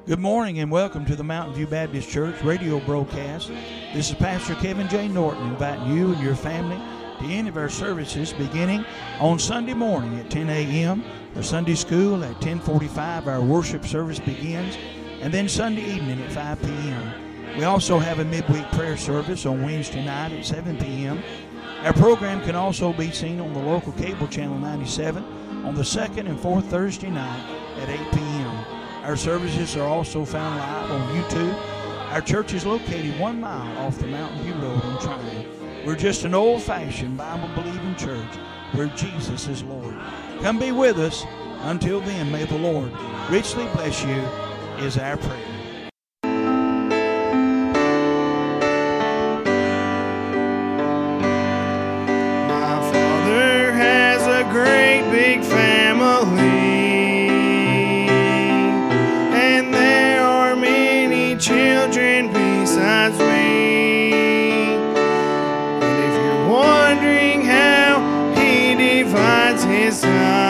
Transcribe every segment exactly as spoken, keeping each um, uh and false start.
Good morning and welcome to the Mountain View Baptist Church radio broadcast. This is Pastor Kevin J. Norton inviting you and your family to any of our services beginning on Sunday morning at ten a.m. for Sunday school. At ten forty-five our worship service begins, and then Sunday evening at five p.m. We also have a midweek prayer service on Wednesday night at seven p.m. Our program can also be seen on the local cable channel ninety-seven on the second and fourth Thursday night at eight p.m. Our services are also found live on YouTube. Our church is located one mile off the Mountain View Road in Tryon. We're just an old-fashioned Bible-believing church where Jesus is Lord. Come be with us. Until then, may the Lord richly bless you is our prayer. My Father has a great big family. Children besides me. And if you're wondering how he divides his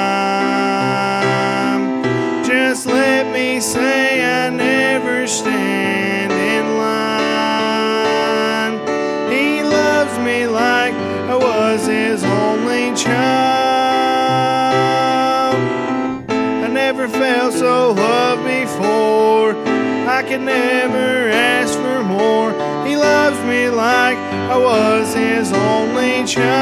time, just let me say I never stand in line. He loves me like I was his only child. I never felt so loved before. I could never ask for more. He loves me like I was his only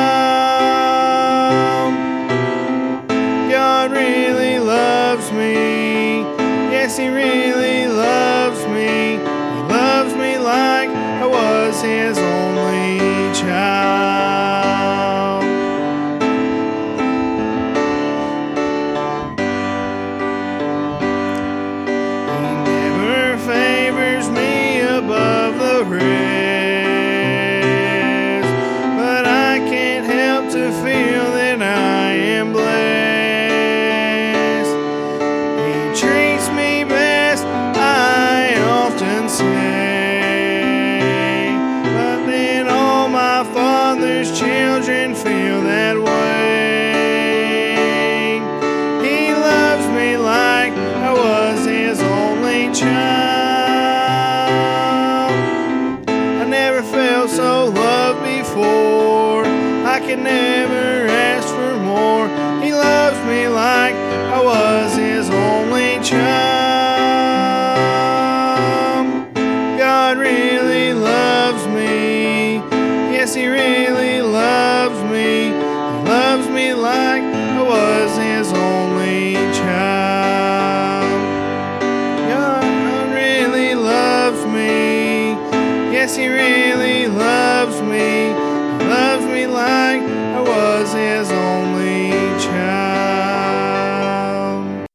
child. God really loves me. Yes, he really loves me. He loves me like I was his only child. Above the rest, but I can't help to feel that I am blessed. He treats me best, I often say, but then all my Father's children feel that way. He loves me like I was his only child. So loved before, I can never ask for more. He loves me like I was his only child. God really loves me. Yes, he really loves me. He loves me like I was his only child. God really loves me. Yes, he really loves me. He loves me like I was his only child.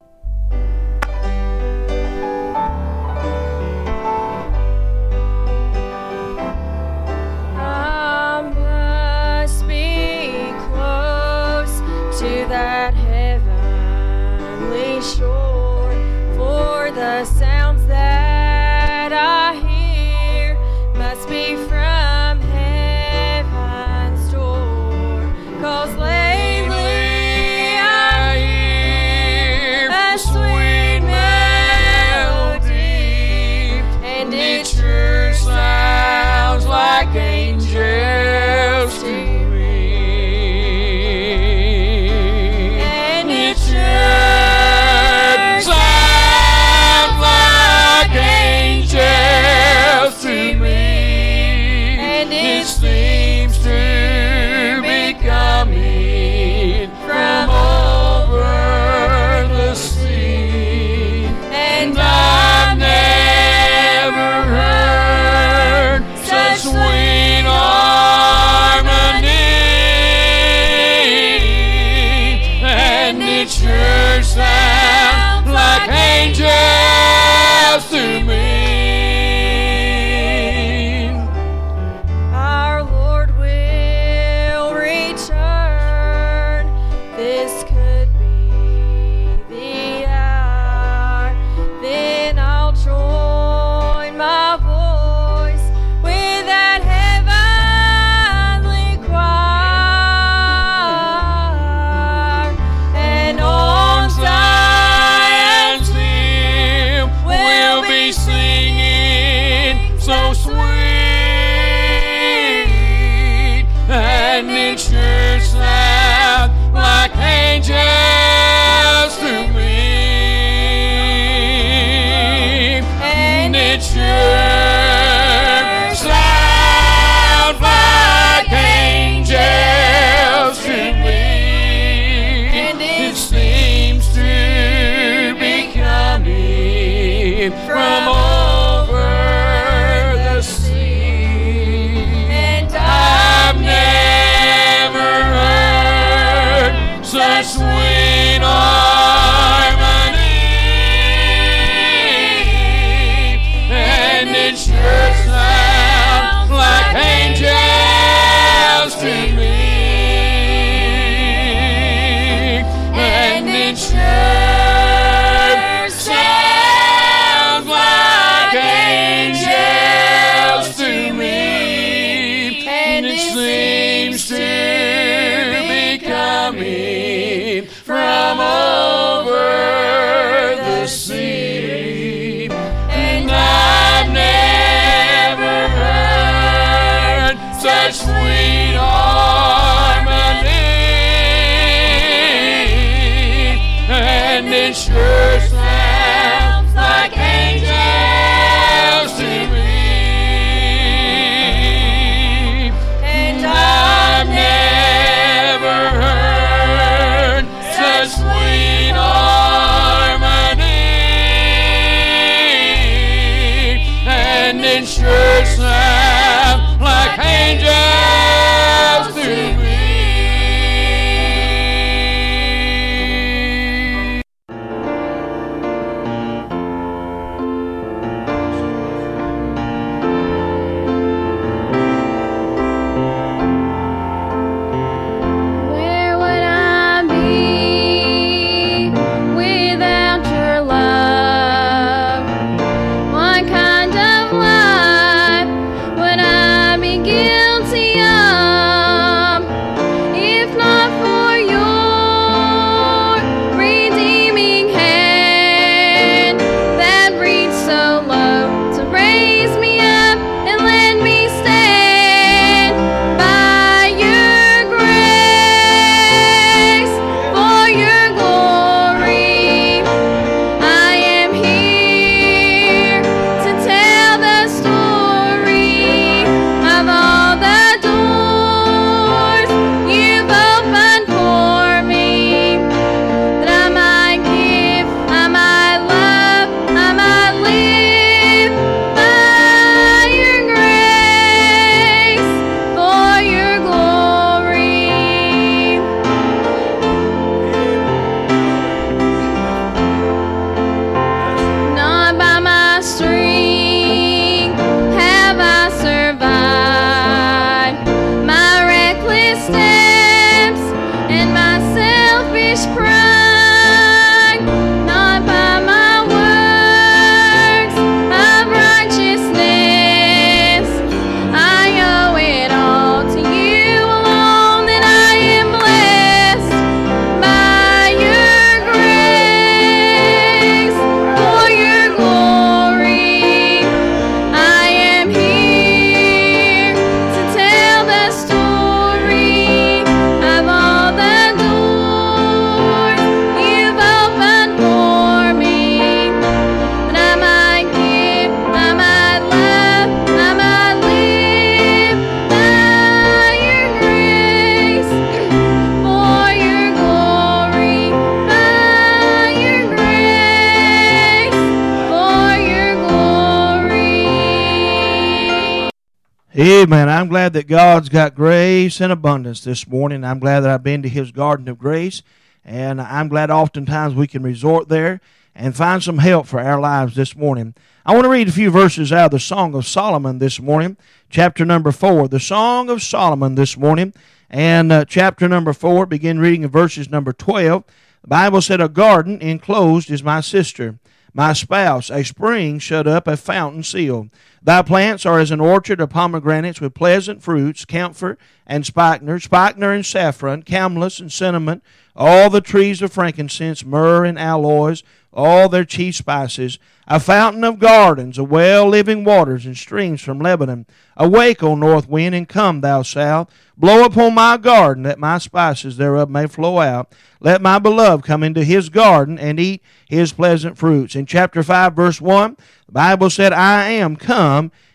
I must be close to that heavenly shore, for the sounds that I hear must be from heaven's door. 'Cause lately I hear a sweet melody, and it sure sounds like angels to me. And it sure sounds like from over the sea. And I've never heard such sweet harmony, and it sure sounds like angels to me. And it sure sounds like angels to me. And it seems to be coming from over the sea. And I've never heard such sweet harmony, and it sure sounds like angels to me. And I've never heard such sweet harmony, and it sure sounds like angels to me. Where would I be without your love? What kind of life would I be guilty of if not for your redeeming hand that reached so low to raise me up and let me stand by your grace for your glory? I am here to tell the story of all the doors you've opened for me, that I might give, I might love, I might live by your grace for your glory. Not by my strength have I survived my reckless steps and my selfish pride. Not by my works of righteousness. I owe it all to you alone, that I am blessed by your grace for your glory. I am here to tell the story of all the doors you've opened for me, that I might give, I might love, I might live by your grace for your glory, by your grace for your glory. Amen. I'm glad that God's got grace and abundance this morning. I'm glad that I've been to His garden of grace, and I'm glad oftentimes we can resort there and find some help for our lives this morning. I want to read a few verses out of the Song of Solomon this morning, chapter number four. The Song of Solomon this morning, and uh, chapter number four, begin reading in verses number twelve. The Bible said, "A garden enclosed is my sister, my spouse, a spring shut up, a fountain sealed. Thy plants are as an orchard of pomegranates with pleasant fruits, camphor and spikenard, spikenard and saffron, camelus and cinnamon, all the trees of frankincense, myrrh and aloes, all their chief spices. A fountain of gardens, a well living waters and streams from Lebanon. Awake, O north wind, and come, thou south. Blow upon my garden, that my spices thereof may flow out. Let my beloved come into his garden and eat his pleasant fruits." In chapter five, verse one, the Bible said, "I am come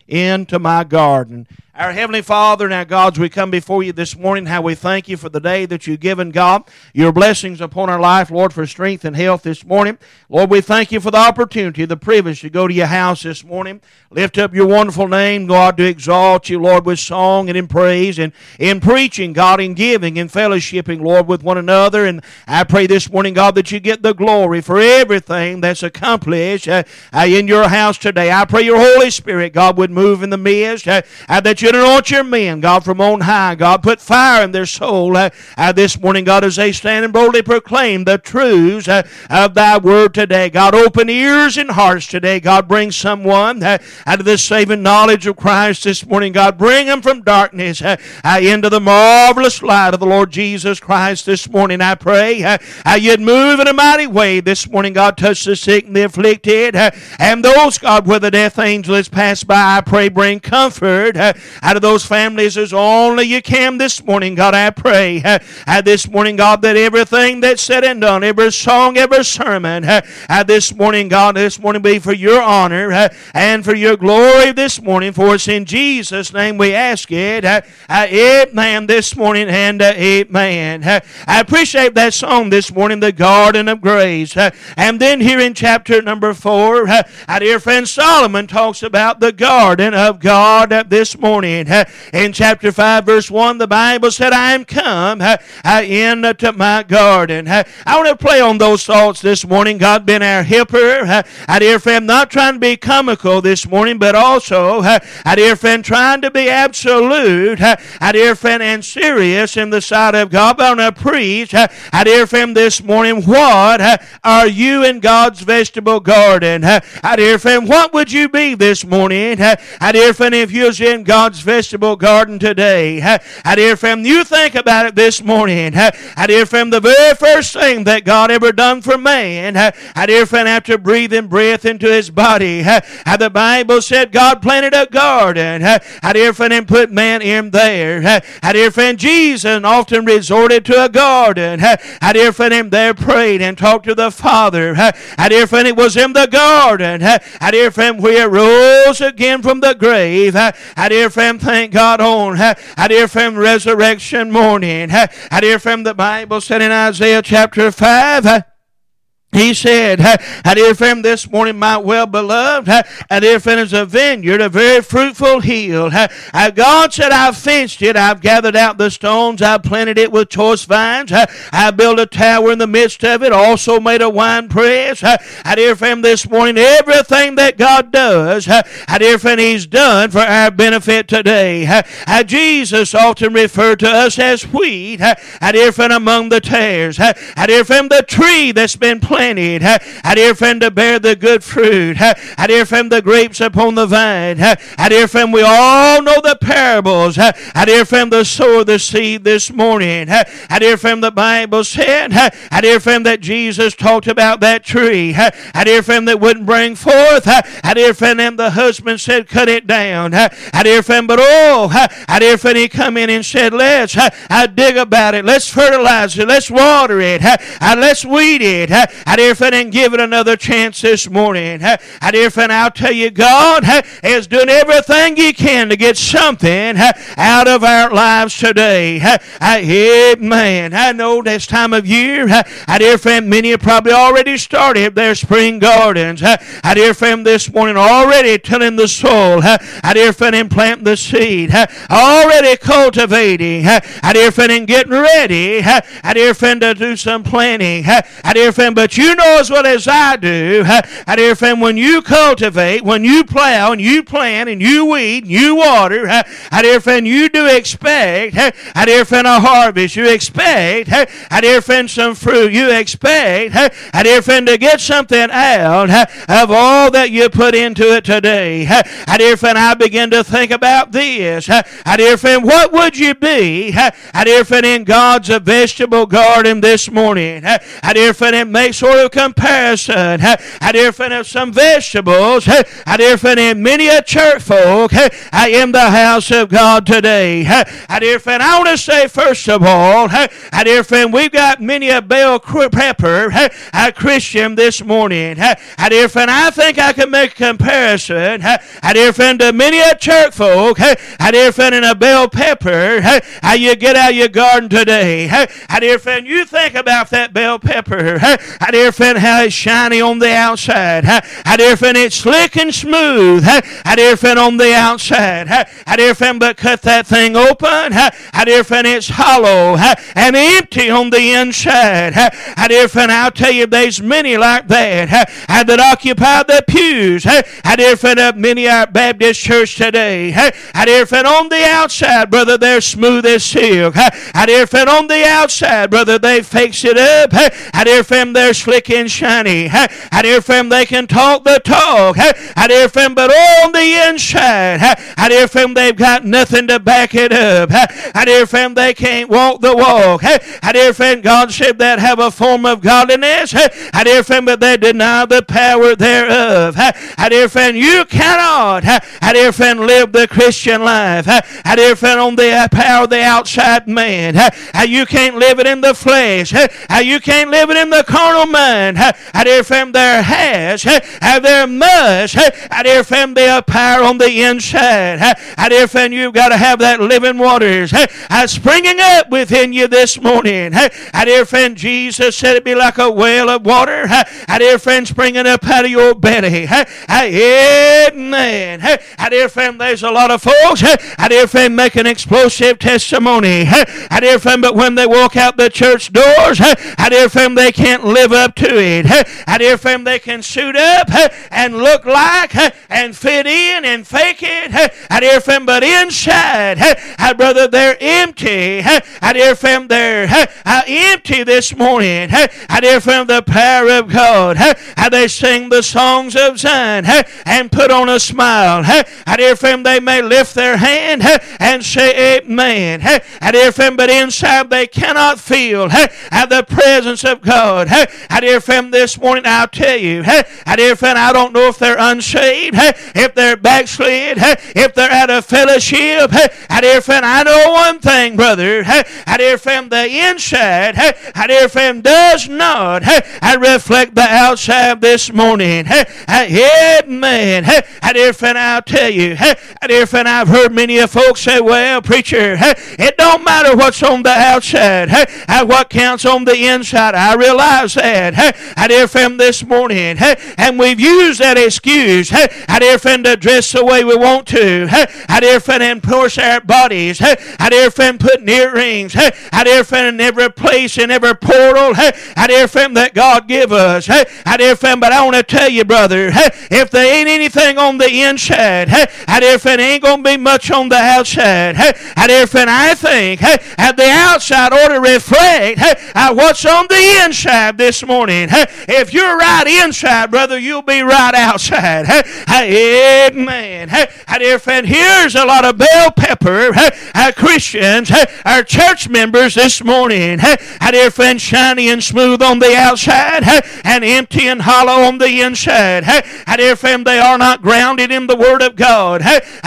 into my garden. Our Heavenly Father and our gods, we come before you this morning. How we thank you for the day that you've given, God. Your blessings upon our life, Lord, for strength and health this morning. Lord, we thank you for the opportunity, the privilege to go to your house this morning. Lift up your wonderful name, God, to exalt you, Lord, with song and in praise and in preaching, God, in giving and fellowshipping, Lord, with one another. And I pray this morning, God, that you get the glory for everything that's accomplished uh, uh, in your house today. I pray your Holy Spirit, God, would move in the midst, uh, uh, that you anoint your men, God, from on high. God, put fire in their soul uh, uh, this morning, God, as they stand and boldly proclaim the truths uh, of thy word today. God, open ears and hearts today. God, bring someone uh, out of the saving knowledge of Christ this morning. God, bring them from darkness uh, uh, into the marvelous light of the Lord Jesus Christ this morning. I pray uh, uh, you'd move in a mighty way this morning. God, touch the sick and the afflicted uh, and those, God, where the death angel has passed by. I pray bring comfort uh, out of those families as only you can this morning. God, I pray uh, uh, this morning, God, that everything that's said and done, every song, every sermon uh, uh, this morning, God, this morning be for your honor uh, and for your glory this morning. For us in Jesus' name we ask it. Uh, uh, amen this morning and uh, amen. Uh, I appreciate that song this morning, The Garden of Grace. Uh, and then here in chapter number four, uh, our dear friend Solomon talks about the garden of God uh, this morning. Uh, in chapter five, verse one, the Bible said, I am come uh, uh, into my garden. Uh, I want to play on those thoughts this morning. God been our helper. Uh, our dear friend, not trying to be comical this morning, but also, uh, our dear friend, trying to be absolute, uh, our dear friend, and serious in the sight of God. But I want to preach, uh, our dear friend, this morning, what uh, are you in God's vegetable garden? Uh, our dear friend, what would you be this morning? Uh, our dear friend, if you was in God's vegetable garden today. Uh, our dear friend, you think about it this morning. Uh, our dear friend, the very first thing that God ever done for man, uh, our dear friend, after breathing breath into his body, uh, uh, the Bible said God planted a garden. Uh, our dear friend, and put man in there. Uh, our dear friend, Jesus often resorted to a garden. Uh, our dear friend, him there prayed and talked to the Father. Uh, our dear friend, it was in the garden. Uh, our dear friend, we arose again from the grave. Uh, our dear friend, thank God on. Uh, our dear friend, resurrection morning. Uh, our dear friend, the Bible said in Isaiah chapter five, uh, he said, I dear friend, this morning, my well-beloved, I dear friend, is a vineyard, a very fruitful hill. God said, I've fenced it. I've gathered out the stones. I've planted it with choice vines. I built a tower in the midst of it, also made a wine press. I dear friend, this morning, everything that God does, I dear friend, he's done for our benefit today. Jesus often referred to us as wheat. I dear friend, among the tares. I dear friend, the tree that's been planted. I dear friend, to bear the good fruit. I dear friend, the grapes upon the vine. I dear friend, we all know the parables. I dear friend, the sower, the seed this morning. I dear friend, the Bible said, I dear friend, that Jesus talked about that tree. I dear friend, that wouldn't bring forth. I dear friend, and the husband said, cut it down. I dear friend, but oh, I dear friend, he come in and said, let's I dig about it. Let's fertilize it. Let's water it. Let's weed it. I dear friend, and give it another chance this morning. I dear friend, I'll tell you, God is doing everything He can to get something out of our lives today. Amen. I know this time of year, I dear friend, many have probably already started their spring gardens. I dear friend, this morning already tilling the soil. I dear friend, and planting the seed. Already cultivating. I dear friend, and getting ready. I dear friend, to do some planting. I dear friend, but you know as well as I do, I dear friend, when you cultivate, when you plow and you plant and you weed and you water, I dear friend, you do expect, I dear friend, a harvest. You expect, I dear friend, some fruit. You expect, I dear friend, to get something out of all that you put into it today. I dear friend, I begin to think about this. I dear friend, what would you be, I dear friend, in God's vegetable garden this morning? I dear friend, it makes sort of comparison, I dear friend, of some vegetables, I dear friend, in many a church folk, I am the house of God today. I dear friend, I want to say first of all, I dear friend, we've got many a bell pepper, a Christian this morning. I dear friend, I think I can make a comparison, I dear friend, to many a church folk, I dear friend, in a bell pepper, how you get out of your garden today. I dear friend, you think about that bell pepper. I dear friend, how it's shiny on the outside. I dear friend, it's slick and smooth. I dear friend, on the outside. I dear friend, but cut that thing open. I dear friend, it's hollow and empty on the inside. I dear friend, I'll tell you, there's many like that that occupy the pews. I dear friend, of many our Baptist church today. I dear friend, on the outside, brother, they're smooth as silk. I dear friend, on the outside, brother, they fix it up. I dear friend, they're slick and shiny. I dear friend, they can talk the talk. I dear friend, but on the inside, I dear friend, they've got nothing to back it up. I dear friend, they can't walk the walk. I dear friend, God said that have a form of godliness. I dear friend, but they deny the power thereof. I dear friend, you cannot, I dear friend, live the Christian life. I dear friend, on the power of the outside man. You can't live it in the flesh. You can't live it in the carnal mind. I dear friend, there has, there must, I dear friend, be a power on the inside. I dear friend, you've got to have that living waters springing up within you this morning. I dear friend, Jesus said it'd be like a well of water. I dear friend, springing up out of your belly. Amen. I dear friend, there's a lot of folks, I dear friend, make an explosive testimony. I dear friend, but when they walk out the church doors, I dear friend, they can't live up to it. I dear friend, they can suit up and look like and fit in and fake it. I dear friend, but inside, I brother, they're empty. I dear friend, they're empty this morning. I dear friend, the power of God. How they sing the songs of Zion and put on a smile. I dear friend, they may lift their hand and say amen. I dear friend, but inside they cannot feel the presence of God. I dear friend, this morning I'll tell you, I dear friend, I don't know if they're unsaved, if they're backslid, if they're out of fellowship. I dear friend, I know one thing, brother. I dear friend, the inside, I dear friend, does not I reflect the outside this morning. Amen. I dear friend, I'll tell you, I dear friend, I've heard many of folks say, well, preacher, it don't matter what's on the outside, what counts on the inside. I realize that. I dear friend, this morning, and we've used that excuse, I dear friend, to dress the way we want to. I dear friend, and push our bodies. I dear friend, put earrings. I dear friend, in every place, in every portal. I dear friend, that God give us. I dear friend, but I want to tell you, brother, if there ain't anything on the inside, I dear friend, ain't going to be much on the outside. I dear friend, I think at the outside ought to reflect what's on the inside this morning. If you're right inside, brother, you'll be right outside. Amen. I dear friend, here's a lot of bell pepper Christians, our church members this morning. I dear friend, shiny and smooth on the outside and empty and hollow on the inside. I dear friend, they are not grounded in the Word of God.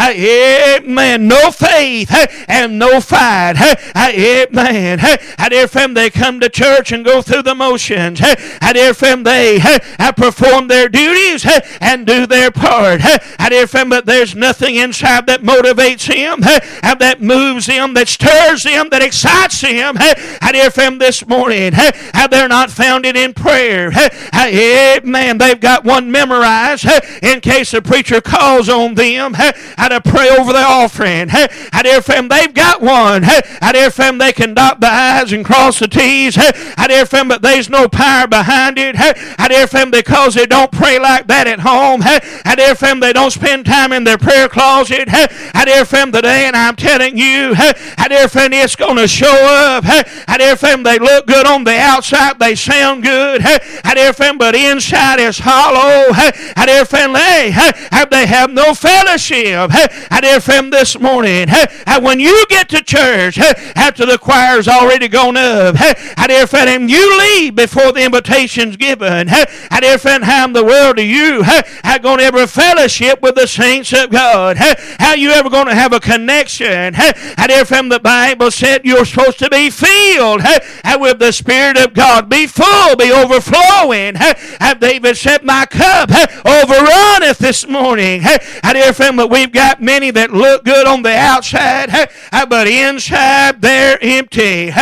Amen. No faith and no fight. Amen. I dear friend, they come to church and go through the motions. I dear friend, they perform their duties and do their part. I dear friend, but there's nothing inside that motivates him, that moves him, that stirs him, that excites him. I dear friend, this morning, they're not founded in prayer. Amen. They've got one memorized in case the preacher calls on them how to pray over their offering. I dear friend, they've got one. I dear friend, they can dot the I's and cross the T's. I dear friend, but there's no power behind it. I dear friend, because they don't pray like that at home. I dear friend, they don't spend time in their prayer closet. I dear friend, today, and I'm telling you, I dear friend, it's going to show up. I dear friend, they look good on the outside. They sound good. I dear friend, but inside is hollow. I dear friend, they, they have no fellowship. I dear friend, this morning, when you get to church after the choir's already gone up, I dear friend, and you leave before the invitations given. I dear friend, how in the world are you how going to ever fellowship with the saints of God? How you ever going to have a connection? I dear friend, the Bible said you're supposed to be filled with the Spirit of God. Be full, be overflowing. David said, my cup overrunneth this morning. I dear friend, but we've got many that look good on the outside, but inside they're empty.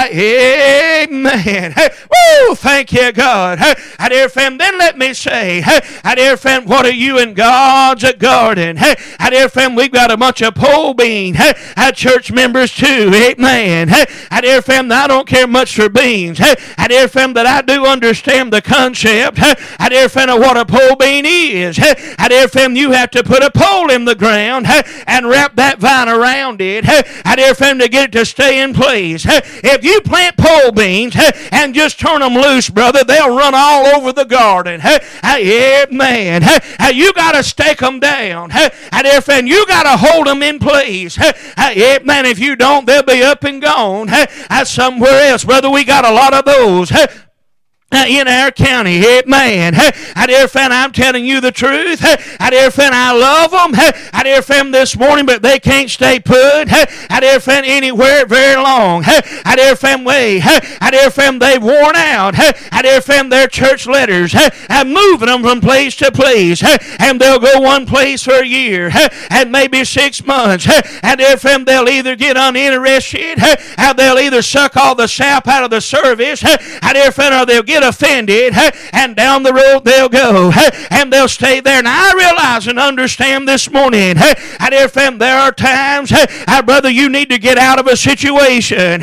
Amen. Woo! Thank you, God. I dear friend, then let me say, I dear friend, what are you in God's garden? I dear friend, we've got a bunch of pole bean church members too. Amen. I dear friend, I don't care much for beans. I dear friend, that I do understand the concept. I dear friend, of what a pole bean is. I dear friend, you have to put a pole in the ground and wrap that vine around it. I dear friend, to get it to stay in place. If you plant pole beans and just turn them loose, brother, they'll run all over the garden. Amen. You got to stake them down. I dear friend, you got to hold them in place. Amen. If you don't, they'll be up and gone somewhere else. Brother, we got a lot of those in our county. Amen. I dear friend, I'm telling you the truth. I dear friend, I love them. I dear friend, this morning, but they can't stay put. I dear friend, anywhere very long. I dear friend, way. I dear friend, they've worn out. I dear friend, their church letters. I'm moving them from place to place, and they'll go one place for a year, and maybe six months. I dear friend, they'll either get uninterested, or they'll either suck all the sap out of the service. I dear friend, or they'll get offended, and down the road they'll go, and they'll stay there. And I realize and understand this morning, I dear friend, there are times, brother, you need to get out of a situation.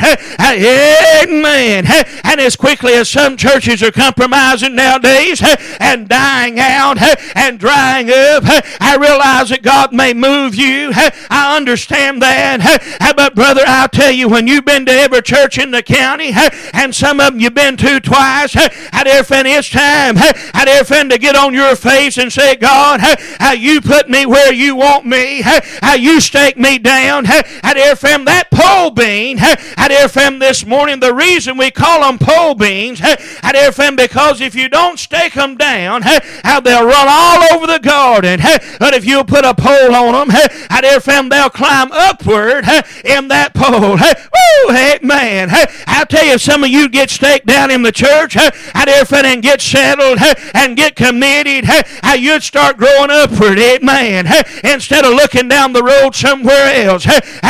Amen. And as quickly as some churches are compromising nowadays and dying out and drying up, I realize that God may move you. I understand that. But brother, I'll tell you, when you've been to every church in the county, and some of them you've been to twice, I dear friend, it's time, I dear friend, to get on your face and say, God, how you put me where you want me, how you stake me down. I dear friend, that pole bean, I dear friend, this morning, the reason we call them pole beans, I dear friend, because if you don't stake them down, how they'll run all over the garden. But if you put a pole on them, I dear friend, they'll climb upward in that pole. Woo, amen. I'll tell you, some of you get staked down in the church, I dear friend, and get settled and get committed, how you'd start growing upward, amen, instead of looking down the road somewhere else.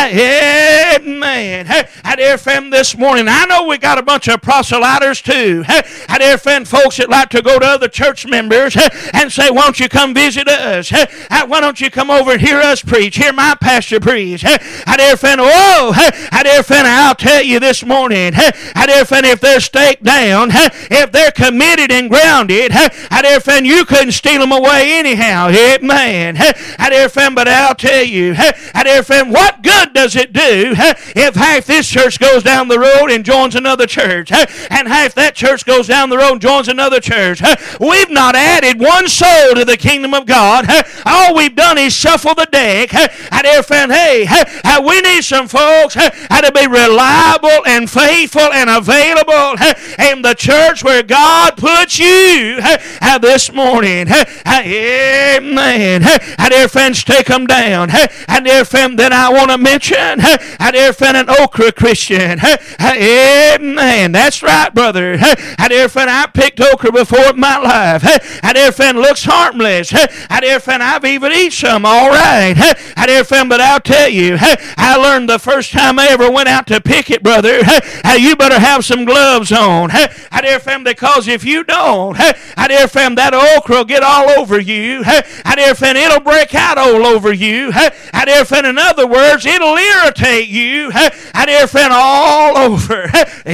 Amen. I dear friend, this morning, I know we got a bunch of proselyters too. I dear friend, folks that like to go to other church members and say, why don't you come visit us? Why don't you come over and hear us preach? Hear my pastor preach. I dear friend, whoa, I dear friend, I'll tell you this morning, I dear friend, if they're staked down, if they're committed and grounded, I dear friend, you couldn't steal them away anyhow. Amen. I dear friend, but I'll tell you, I dear friend, what good does it do if half this church goes down the road and joins another church, and half that church goes down the road and joins another church? We've not added one soul to the kingdom of God. All we've done is shuffle the deck. I dear friend, hey, we need some folks to be reliable and faithful and available in the church where God puts you this morning. Amen. I dear friends, take them down. I dear friend, then I want to mention, I dear friend, an Okra Christian. Amen. That's right, brother. I dear friend, I picked okra before in my life. I dear friend, looks harmless. I dear friend, I've even eaten some, all right. I dear friend, but I'll tell you, I learned the first time I ever went out to pick it, brother, you better have some gloves on. I dear friend, because if you don't, I dear friend, that okra will get all over you. I dear friend, it'll break out all over you. I dear friend, in other words, it'll irritate you. I dear friend, all over.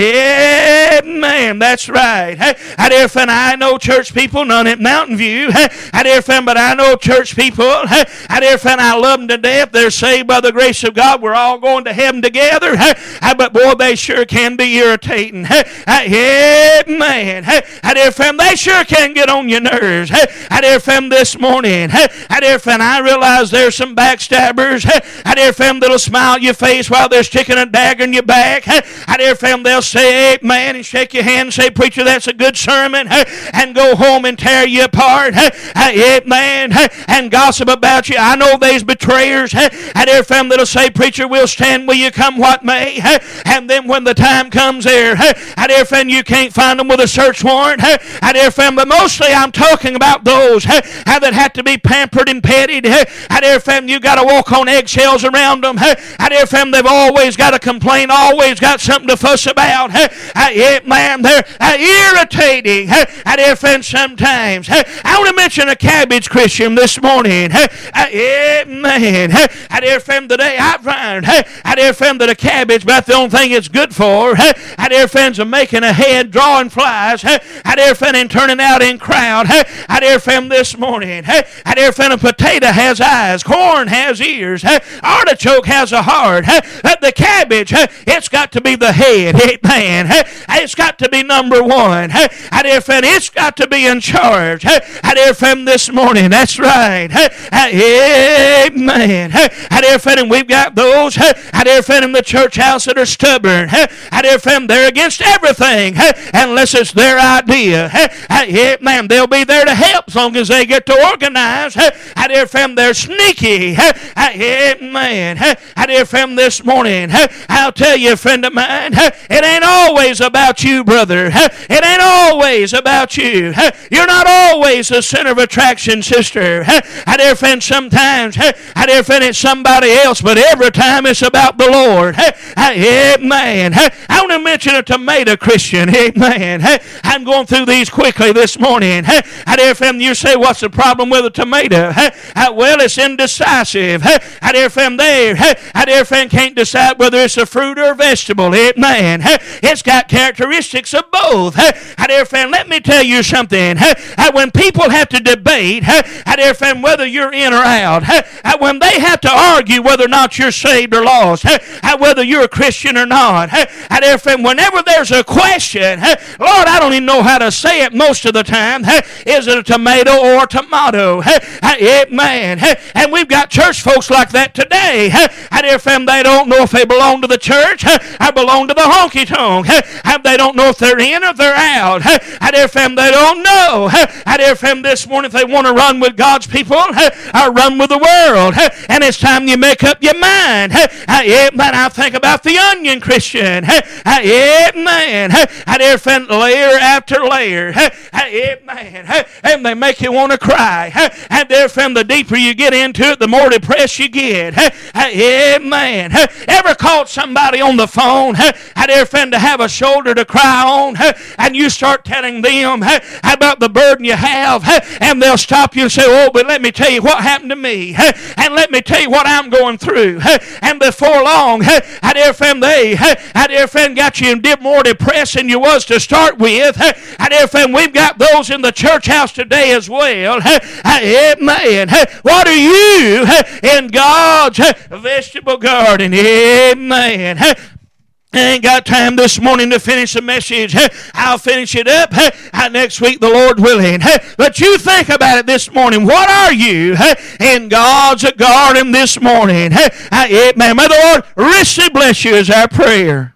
Amen. That's right. I dear friend, I know church people, none at Mountain View. I dear friend, but I know church people. I dear friend, I love them to death. They're saved by the grace of God. We're all going to heaven together. But boy, they sure can be irritating. Amen. Amen. I dear friend, they sure can get on your nerves. I dear friend, this morning, I dear friend, I realize there's some backstabbers. I dear friend, that'll smile your face while they're sticking a dagger in your back. I dear friend, they'll say amen and shake your hand and say, preacher, that's a good sermon, and go home and tear you apart. Amen. And gossip about you. I know there's betrayers. I dear friend, that'll say, preacher, we'll stand will you come what may. And then when the time comes there, I dear friend, you can't find them with a search warrant. I dear friend, but mostly I'm talking about those that have to be pampered and petted. I dear friend, you got to walk on eggshells around them. I dear friend, they've always got to complain, always got something to fuss about. I, man, they're irritating. I dear friend, sometimes. I want to mention a cabbage Christian this morning. Amen. I dear friend, today I find, I dear friend, that a cabbage about the only thing it's good for. I dear friends are making a head, drawing flies. I dear friend, and turning out in crowd. I dear friend, this morning. I dear friend, a potato has eyes, corn has ears, artichoke has a heart. The cabbage, it's got to be the head. Amen. It's got to be number one. I dear friend, it's got to be in charge. I dear friend, this morning. That's right. Amen. I dear friend, and we've got those. I dear friend, in the church house that are stubborn. I dear friend, they're against everything unless it's their idea. Amen. They'll be there to help as long as they get to organize. I dear friend, they're sneaky. Amen. I dear friend, this morning, I'll tell you, a friend of mine, it ain't always about you, brother. It ain't always about you. You're not always the center of attraction, sister. I dear friend, sometimes, I dear friend, it's somebody else, but every time it's about the Lord. Amen. I want to mention a tomato Christian. Amen. I'm going through these quickly this morning. I dear friend, you say, what's the problem with a tomato? Well, it's indecisive. I dear friend, there. I dear friend, can't decide whether it's a fruit or a vegetable. Amen. It's got characteristics of both. I dear friend, let me tell you something. When people have to debate, I dear friend, whether you're in or out, when they have to argue whether or not you're saved or lost, whether you're a Christian or not, I dear friend, whenever there's a question, Lord, I don't even know how to say it most of the time. Is it a tomato or a tomato? Amen. And we've got church folks like that today. I dear friend, they don't know if they belong to the church or belong to the honky-tonk. They don't know if they're in or if they're out. I dear friend, they don't know. I dear friend, this morning, if they want to run with God's people or run with the world, and it's time you make up your mind. Amen. I think about the onion Christian. Amen. I dear friend, layer after layer. Amen. And they make you want to cry. And dear friend, the deeper you get into it, the more depressed you get. Amen. Ever caught somebody on the phone, I dear friend, to have a shoulder to cry on, and you start telling them about the burden you have, and they'll stop you and say, oh, but let me tell you what happened to me, and let me tell you what I'm going through. And before long, I dear friend, they, I dear friend, got you more depressed than you was to start with. I dear friend, we've got those in the church house today as well. Amen. What are you in God's vegetable garden? Amen. I ain't got time this morning to finish the message. I'll finish it up next week, the Lord willing. But you think about it this morning. What are you in God's garden this morning? Amen. May the Lord richly bless you is our prayer.